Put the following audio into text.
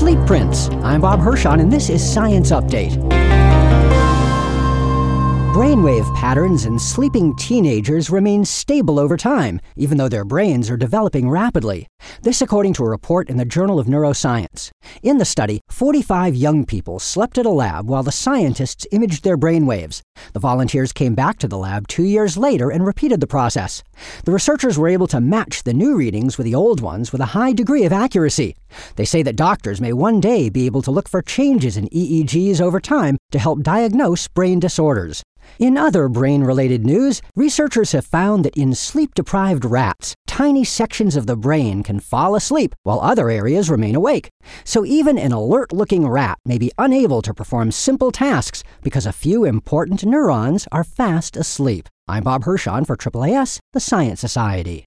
Sleep Prints. I'm Bob Hirschon, and this is Science Update. Brainwave patterns in sleeping teenagers remain stable over time, even though their brains are developing rapidly. This according to a report in the Journal of Neuroscience. In the study, 45 young people slept at a lab while the scientists imaged their brainwaves. The volunteers came back to the lab 2 years later and repeated the process. The researchers were able to match the new readings with the old ones with a high degree of accuracy. They say that doctors may one day be able to look for changes in EEGs over time to help diagnose brain disorders. In other brain-related news, researchers have found that in sleep-deprived rats, tiny sections of the brain can fall asleep while other areas remain awake. So even an alert-looking rat may be unable to perform simple tasks because a few important neurons are fast asleep. I'm Bob Hirschon for AAAS, the Science Society.